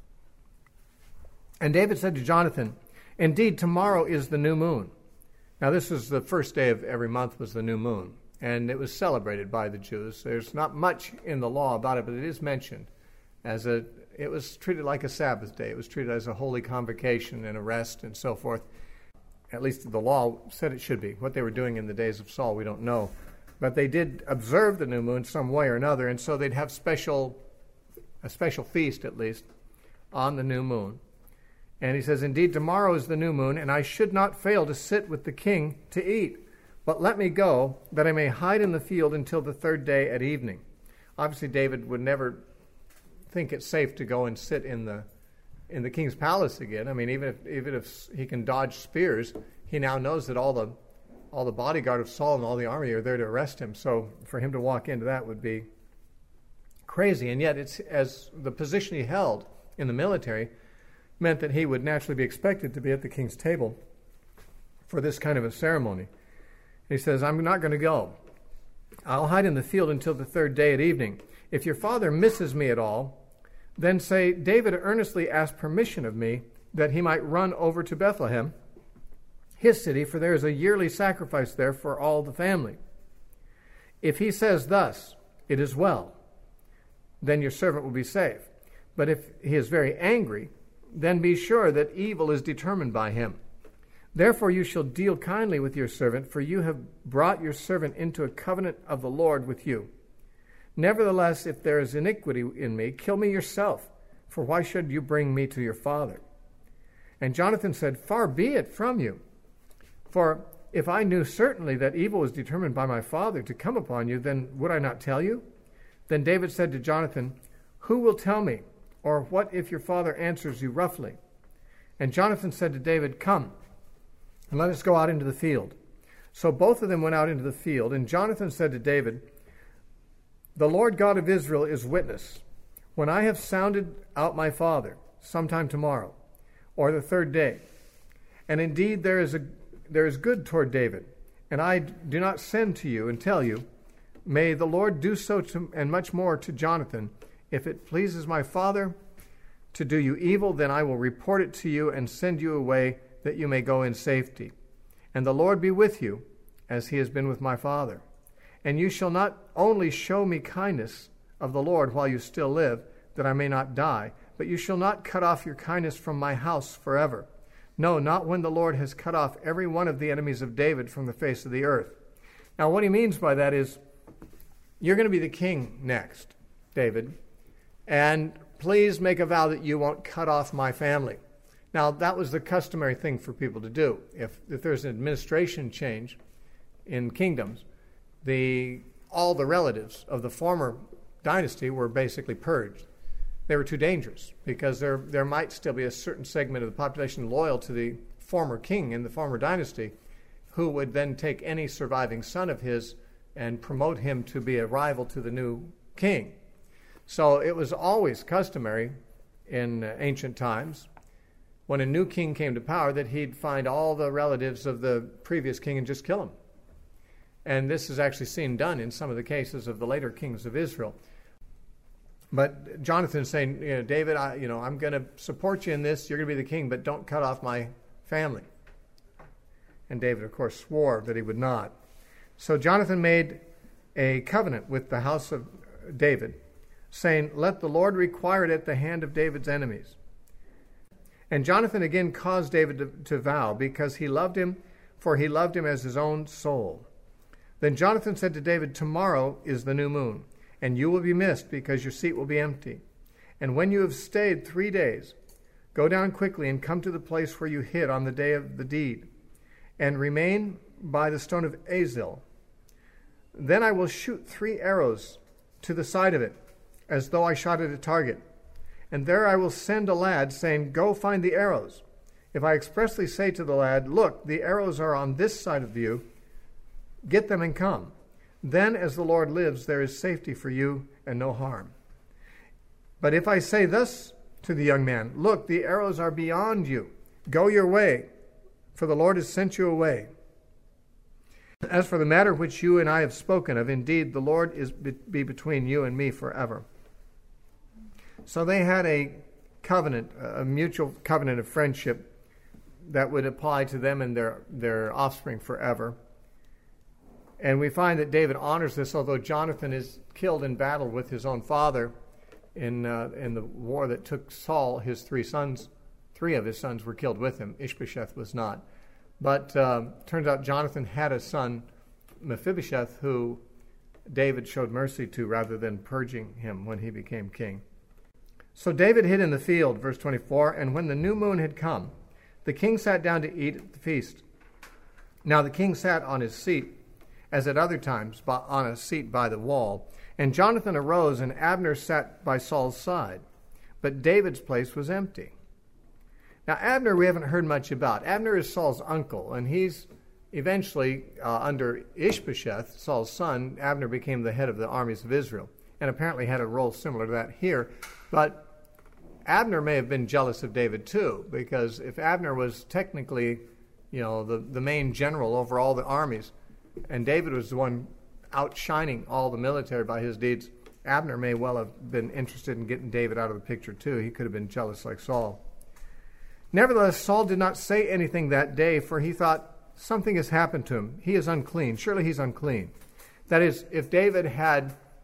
And David said to Jonathan, indeed, tomorrow is the new moon. Now, this is the first day of every month was the new moon, and it was celebrated by the Jews. There's not much in the law about it, but it is mentioned as a, it was treated like a Sabbath day. It was treated as a holy convocation and a rest and so forth. At least the law said it should be. What they were doing in the days of Saul, we don't know. But they did observe the new moon some way or another, and so they'd have special, a special feast at least, on the new moon. And he says, indeed, tomorrow is the new moon, and I should not fail to sit with the king to eat. But let me go, that I may hide in the field until the third day at evening. Obviously, David would never think it safe to go and sit in the in the king's palace again. I mean, even if even if he can dodge spears, he now knows that all the all the bodyguard of Saul and all the army are there to arrest him. So for him to walk into that would be crazy. And yet, it's as the position he held in the military meant that he would naturally be expected to be at the king's table for this kind of a ceremony. He says, I'm not going to go. I'll hide in the field until the third day at evening. If your father misses me at all, then say, David earnestly asked permission of me that he might run over to Bethlehem, his city, for there is a yearly sacrifice there for all the family. If he says thus, it is well. then your servant will be safe. But if he is very angry, then be sure that evil is determined by him. Therefore you shall deal kindly with your servant, for you have brought your servant into a covenant of the Lord with you. Nevertheless, if there is iniquity in me, kill me yourself, for why should you bring me to your father? And Jonathan said, Far be it from you. For if I knew certainly that evil was determined by my father to come upon you, then would I not tell you? Then David said to Jonathan, Who will tell me? Or what if your father answers you roughly? And Jonathan said to David, Come, and let us go out into the field. So both of them went out into the field, and Jonathan said to David, The Lord God of Israel is witness. When I have sounded out my father, sometime tomorrow, or the third day, and indeed there is a there is good toward David, and I do not send to you and tell you, may the Lord do so to, and much more to Jonathan. If it pleases my father to do you evil, then I will report it to you and send you away that you may go in safety. And the Lord be with you, as he has been with my father. And you shall not only show me kindness of the Lord while you still live, that I may not die, but you shall not cut off your kindness from my house forever. No, not when the Lord has cut off every one of the enemies of David from the face of the earth. Now, what he means by that is, you're going to be the king next, David, and please make a vow that you won't cut off my family. Now, that was the customary thing for people to do. If, if there's an administration change in kingdoms, the all the relatives of the former dynasty were basically purged. They were too dangerous because there there might still be a certain segment of the population loyal to the former king in the former dynasty who would then take any surviving son of his and promote him to be a rival to the new king. So it was always customary in uh, ancient times when a new king came to power that he'd find all the relatives of the previous king and just kill them. And this is actually seen done in some of the cases of the later kings of Israel. But Jonathan's saying, you know, David, I, you know, I'm going to support you in this. You're going to be the king, but don't cut off my family. And David, of course, swore that he would not. So Jonathan made a covenant with the house of David, saying, Let the Lord require it at the hand of David's enemies. And Jonathan again caused David to, to vow, because he loved him, for he loved him as his own soul. Then Jonathan said to David, Tomorrow is the new moon, and you will be missed, because your seat will be empty. And when you have stayed three days, go down quickly and come to the place where you hid on the day of the deed, and remain by the stone of Azil. Then I will shoot three arrows to the side of it, as though I shot at a target. And there I will send a lad, saying, Go find the arrows. If I expressly say to the lad, Look, the arrows are on this side of you, get them and come. Then, as the Lord lives, there is safety for you and no harm. But if I say thus to the young man, Look, the arrows are beyond you, go your way, for the Lord has sent you away. As for the matter which you and I have spoken of, indeed, the Lord is be between you and me forever. So they had a covenant, a mutual covenant of friendship that would apply to them and their, their offspring forever. And we find that David honors this, although Jonathan is killed in battle with his own father in uh, in the war that took Saul. His three sons, three of his sons were killed with him. Ishbosheth was not. But uh, turns out Jonathan had a son, Mephibosheth, who David showed mercy to rather than purging him when he became king. So David hid in the field, verse twenty-four, and when the new moon had come, the king sat down to eat at the feast. Now the king sat on his seat, as at other times, on a seat by the wall. And Jonathan arose, and Abner sat by Saul's side. But David's place was empty. Now, Abner we haven't heard much about. Abner is Saul's uncle, and he's eventually, uh, under Ishbosheth, Saul's son, Abner became the head of the armies of Israel, and apparently had a role similar to that here. But Abner may have been jealous of David too, because if Abner was technically, you know, the, the main general over all the armies, and David was the one outshining all the military by his deeds, Abner may well have been interested in getting David out of the picture too. He could have been jealous like Saul. Nevertheless, Saul did not say anything that day, for he thought, something has happened to him. He is unclean. Surely he's unclean. That is, if David had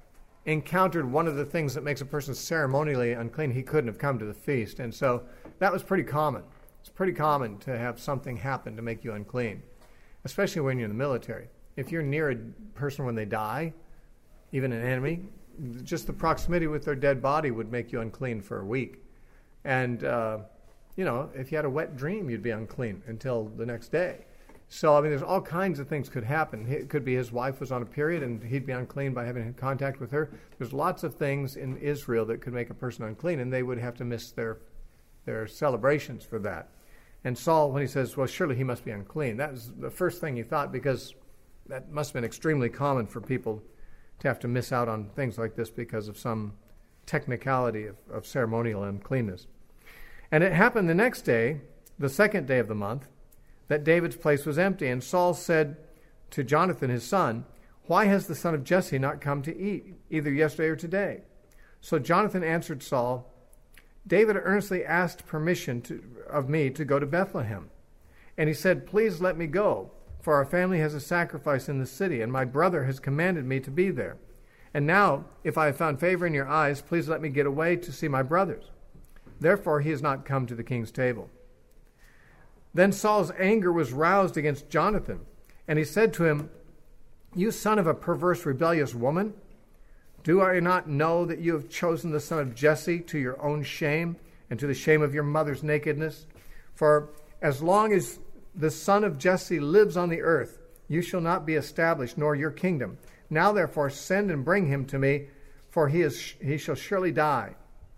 encountered one of the things that makes a person ceremonially unclean, he couldn't have come to the feast. And so that was pretty common. It's pretty common to have something happen to make you unclean, especially when you're in the military. If you're near a person when they die, even an enemy, just the proximity with their dead body would make you unclean for a week. And, uh, you know, if you had a wet dream, you'd be unclean until the next day. So, I mean, there's all kinds of things could happen. It could be his wife was on a period and he'd be unclean by having contact with her. There's lots of things in Israel that could make a person unclean, and they would have to miss their their celebrations for that. And Saul, when he says, well, surely he must be unclean, that was the first thing he thought, because that must have been extremely common for people to have to miss out on things like this because of some technicality of, of ceremonial uncleanness. And it happened the next day, the second day of the month, that David's place was empty. And Saul said to Jonathan, his son, why has the son of Jesse not come to eat, either yesterday or today? So Jonathan answered Saul, David earnestly asked permission to, of me to go to Bethlehem. And he said, please let me go, for our family has a sacrifice in the city, and my brother has commanded me to be there. And now, if I have found favor in your eyes, please let me get away to see my brothers. Therefore he has not come to the king's table. Then Saul's anger was roused against Jonathan, and he said to him, you son of a perverse, rebellious woman, do I not know that you have chosen the son of Jesse to your own shame and to the shame of your mother's nakedness? For as long as the son of Jesse lives on the earth, you shall not be established, nor your kingdom. Now therefore send and bring him to me, for he is he shall surely die.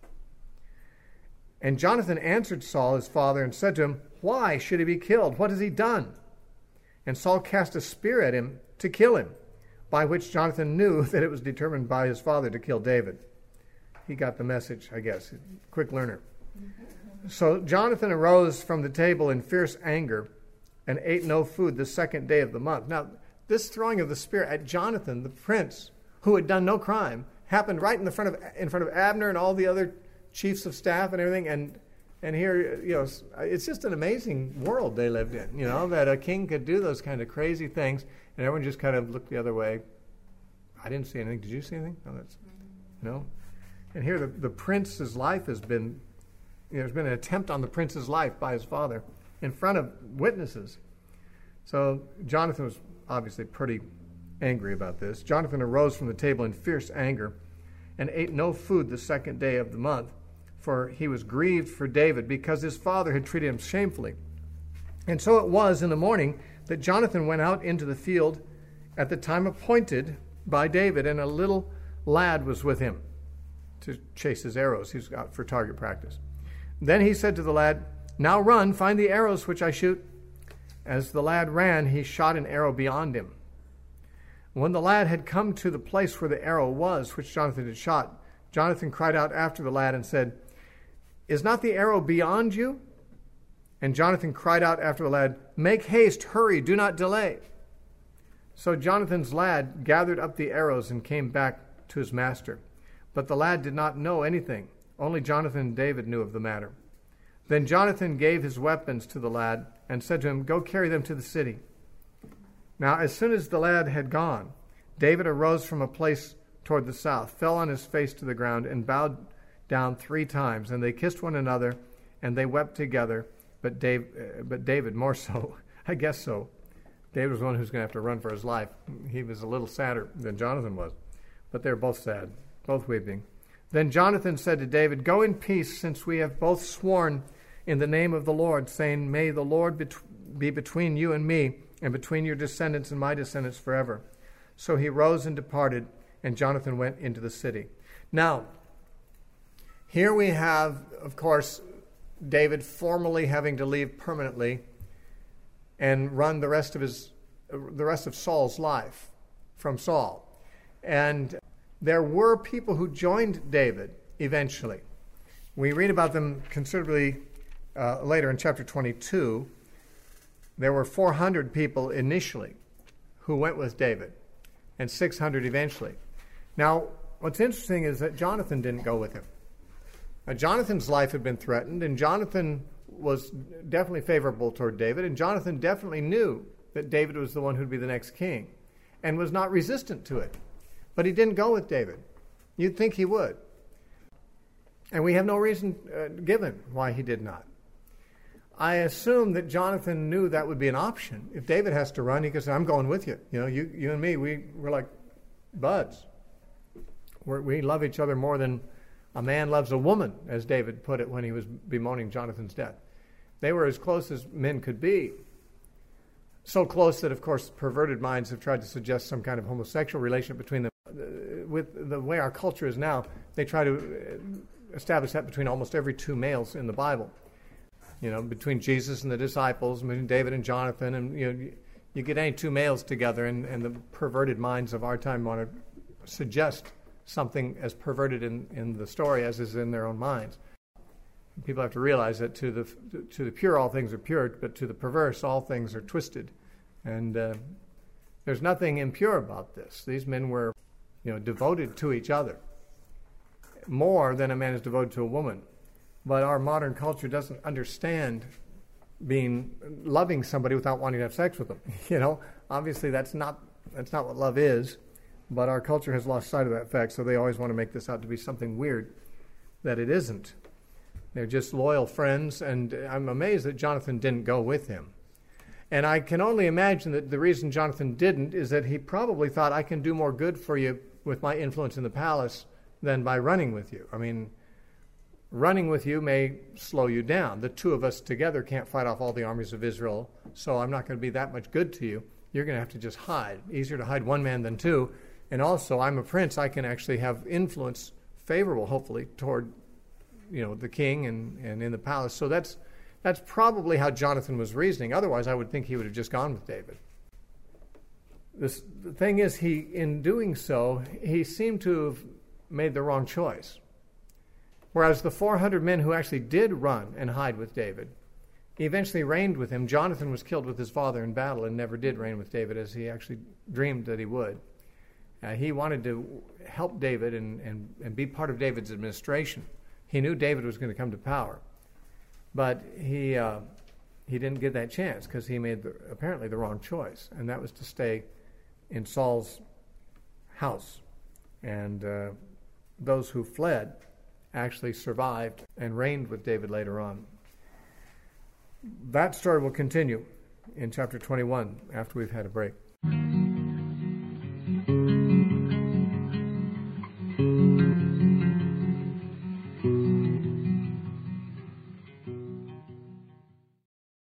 And Jonathan answered Saul his father and said to him, why should he be killed? What has he done? And Saul cast a spear at him to kill him, by which Jonathan knew that it was determined by his father to kill David. He got the message, I guess. Quick learner. So Jonathan arose from the table in fierce anger and ate no food the second day of the month. Now, this throwing of the spear at Jonathan, the prince, who had done no crime, happened right in the front of in front of Abner and all the other chiefs of staff and everything. And and here, you know, it's just an amazing world they lived in, you know, that a king could do those kind of crazy things, and everyone just kind of looked the other way. I didn't see anything. Did you see anything? No, that's no. And here, the, the prince's life has been, you know, there's been an attempt on the prince's life by his father in front of witnesses. So Jonathan was obviously pretty angry about this. Jonathan arose from the table in fierce anger and ate no food the second day of the month, for he was grieved for David because his father had treated him shamefully. And so it was in the morning that Jonathan went out into the field at the time appointed by David, and a little lad was with him to chase his arrows. He was out for target practice. Then he said to the lad, now run, find the arrows which I shoot. As the lad ran, he shot an arrow beyond him. When the lad had come to the place where the arrow was, which Jonathan had shot, Jonathan cried out after the lad and said, is not the arrow beyond you? And Jonathan cried out after the lad, make haste, hurry, do not delay. So Jonathan's lad gathered up the arrows and came back to his master. But the lad did not know anything. Only Jonathan and David knew of the matter. Then Jonathan gave his weapons to the lad and said to him, go carry them to the city. Now as soon as the lad had gone, David arose from a place toward the south, fell on his face to the ground, and bowed down three times. And they kissed one another, and they wept together, but Dave, uh, but David more so. I guess so. David was the one who's going to have to run for his life. He was a little sadder than Jonathan was. But they're both sad, both weeping. Then Jonathan said to David, go in peace, since we have both sworn in the name of the Lord, saying, may the Lord bet- be between you and me, and between your descendants and my descendants forever. So he rose and departed, and Jonathan went into the city. Now, here we have, of course, David formally having to leave permanently and run the rest of his, the rest of Saul's life from Saul. And there were people who joined David eventually. We read about them considerably uh, later in chapter twenty-two. There were four hundred people initially who went with David, and six hundred eventually. Now, what's interesting is that Jonathan didn't go with him. Now, Jonathan's life had been threatened, and Jonathan was definitely favorable toward David, and Jonathan definitely knew that David was the one who'd be the next king, and was not resistant to it. But he didn't go with David. You'd think he would. And we have no reason uh, given why he did not. I assume that Jonathan knew that would be an option. If David has to run, he could say, I'm going with you. You know, you, you and me, we, we're like buds. We're, we love each other more than a man loves a woman, as David put it when he was bemoaning Jonathan's death. They were as close as men could be. So close that, of course, perverted minds have tried to suggest some kind of homosexual relationship between them. With the way our culture is now, they try to establish that between almost every two males in the Bible. You know, between Jesus and the disciples, between David and Jonathan, and you know, you, you get any two males together, and, and the perverted minds of our time want to suggest something as perverted in, in the story as is in their own minds. People have to realize that to the to the pure, all things are pure, but to the perverse, all things are twisted. And uh, there's nothing impure about this. These men were, you know, devoted to each other more than a man is devoted to a woman. But our modern culture doesn't understand being loving somebody without wanting to have sex with them. You know, obviously that's not that's not what love is. But our culture has lost sight of that fact, so they always want to make this out to be something weird that it isn't. They're just loyal friends, and I'm amazed that Jonathan didn't go with him. And I can only imagine that the reason Jonathan didn't is that he probably thought, I can do more good for you with my influence in the palace than by running with you. I mean, running with you may slow you down. The two of us together can't fight off all the armies of Israel, so I'm not going to be that much good to you. You're going to have to just hide. Easier to hide one man than two. And also, I'm a prince. I can actually have influence, favorable, hopefully, toward, you know, the king and, and in the palace. So that's that's probably how Jonathan was reasoning. Otherwise, I would think he would have just gone with David. This, the thing is, he in doing so, he seemed to have made the wrong choice. Whereas the four hundred men who actually did run and hide with David, he eventually reigned with him. Jonathan was killed with his father in battle and never did reign with David, as he actually dreamed that he would. Uh, he wanted to help David and, and, and be part of David's administration. He knew David was going to come to power. But he uh, he didn't get that chance because he made the, apparently the wrong choice, and that was to stay in Saul's house. And uh, those who fled actually survived and reigned with David later on. That story will continue in chapter twenty-one after we've had a break.